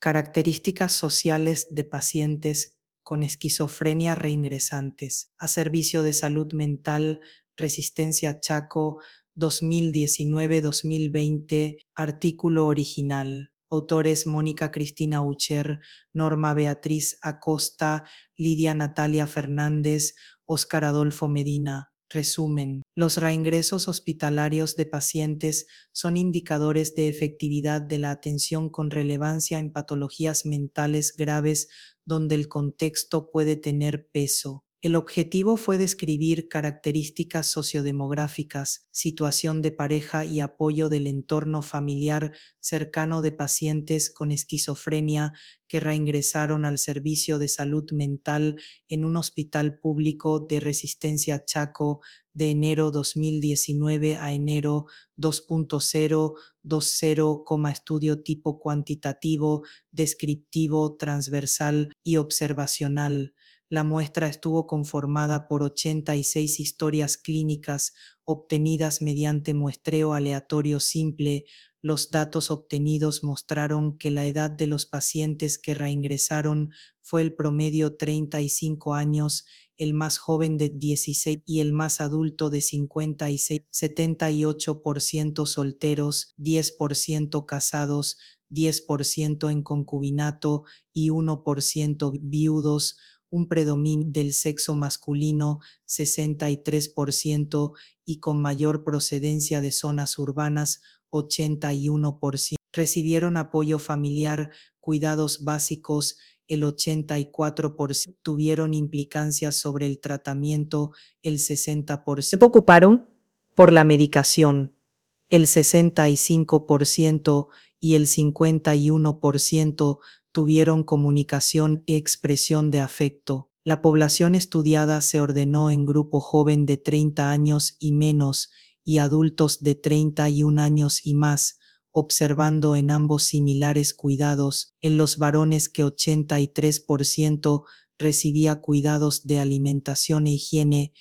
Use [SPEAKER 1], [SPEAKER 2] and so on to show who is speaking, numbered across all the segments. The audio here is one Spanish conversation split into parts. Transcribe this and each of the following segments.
[SPEAKER 1] Características sociales de pacientes con esquizofrenia reingresantes a servicio de salud mental, Resistencia Chaco, 2019-2020, artículo original. Autores Mónica Cristina Ucher, Norma Beatriz Acosta, Lidia Natalia Fernández, Óscar Adolfo Medina. Resumen. Los reingresos hospitalarios de pacientes son indicadores de efectividad de la atención con relevancia en patologías mentales graves donde el contexto puede tener peso. El objetivo fue describir características sociodemográficas, situación de pareja y apoyo del entorno familiar cercano de pacientes con esquizofrenia que reingresaron al servicio de salud mental en un hospital público de Resistencia Chaco de enero 2019 a enero 2.020, estudio tipo cuantitativo, descriptivo, transversal y observacional. La muestra estuvo conformada por 86 historias clínicas obtenidas mediante muestreo aleatorio simple. Los datos obtenidos mostraron que la edad de los pacientes que reingresaron fue el promedio 35 años, el más joven de 16 y el más adulto de 56, 78% solteros, 10% casados, 10% en concubinato y 1% viudos, un predominio del sexo masculino, 63%, y con mayor procedencia de zonas urbanas, 81%. Recibieron apoyo familiar, cuidados básicos, el 84%. Tuvieron implicancias sobre el tratamiento, el 60%. Se preocuparon por la medicación, el 65%, y el 51% tuvieron comunicación y expresión de afecto. La población estudiada se ordenó en grupo joven de 30 años y menos y adultos de 31 años y más, observando en ambos similares cuidados, en los varones que 83% recibía cuidados de alimentación e higiene,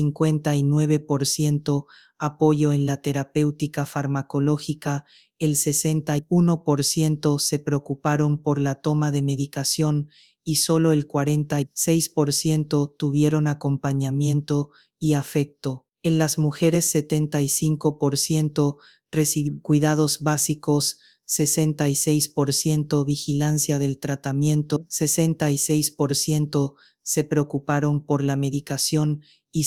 [SPEAKER 1] 59% apoyo en la terapéutica farmacológica, el 61% se preocuparon por la toma de medicación y solo el 46% tuvieron acompañamiento y afecto. En las mujeres 75% recibieron cuidados básicos, 66% vigilancia del tratamiento, 66% se preocuparon por la medicación y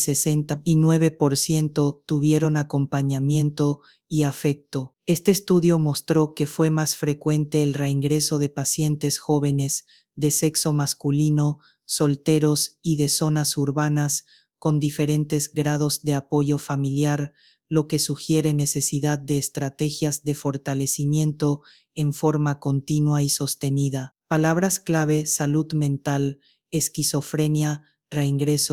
[SPEAKER 1] 69% tuvieron acompañamiento y afecto. Este estudio mostró que fue más frecuente el reingreso de pacientes jóvenes, de sexo masculino, solteros y de zonas urbanas, con diferentes grados de apoyo familiar, lo que sugiere necesidad de estrategias de fortalecimiento en forma continua y sostenida. Palabras clave: salud mental, esquizofrenia, reingreso.